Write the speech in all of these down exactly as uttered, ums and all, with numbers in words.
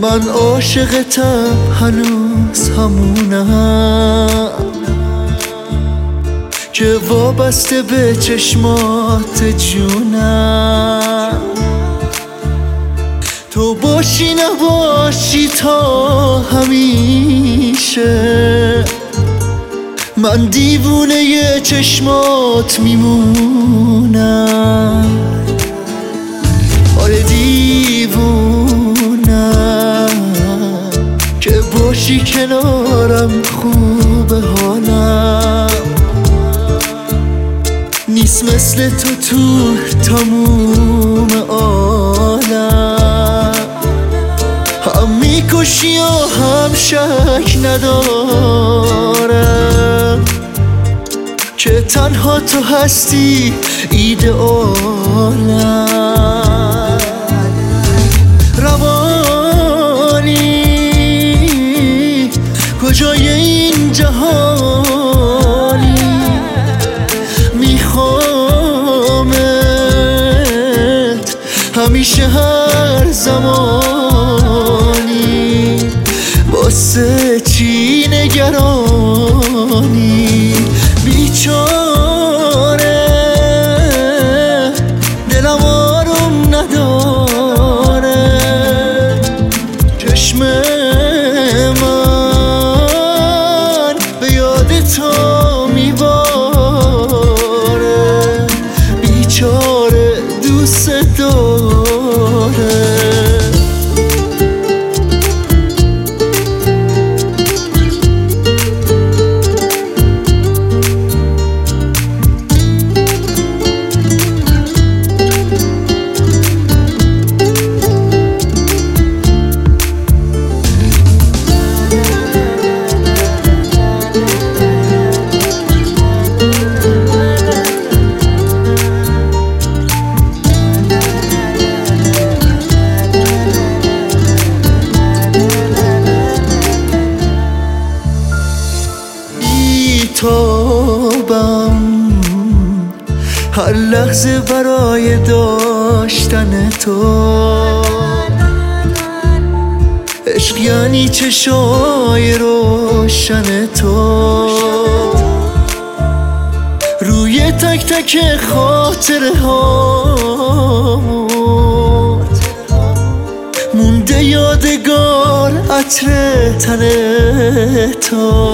من عاشقتم هنوز همونم که وابسته به چشمات جونم. تو باشی نباشی تا همیشه من دیوونه ی چشمات میمونم. آره دیوونم که باشی کنارم خوبه حالم. نیست مثل تو تو تموم عالم. هم میکشی و هم شک ندارم که تنها تو هستی ایدئالم. روانی کجای این جهانی میخوامت همیشه هر زمانی. واسه چی نگرانی بیچاره دلم آروم نداره. چشم من به یاد تو میباره. بیچاره دوست داره. تابم هر لحظه برای داشتن تو. عشق یعنی چشای روشن تو روی تک تک خاطره هامون مونده یادگار عطر تن تو.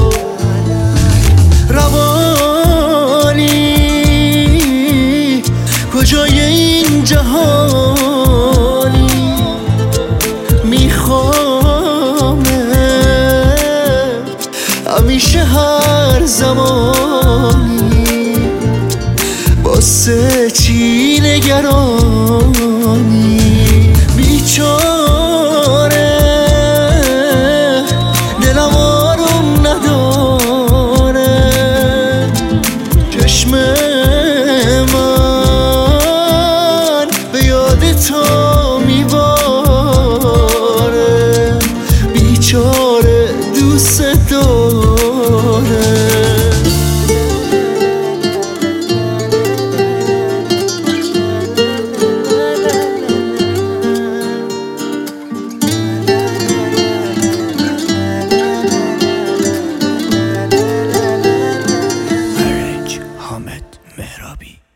روانی کجای این جهانی میخوامت همیشه هر زمانی. واسه چی نگرانی بیچاره دلم آروم نداره. چشم من به یاد تو میباره. بیچاره دوست داره. حامد مهرابی.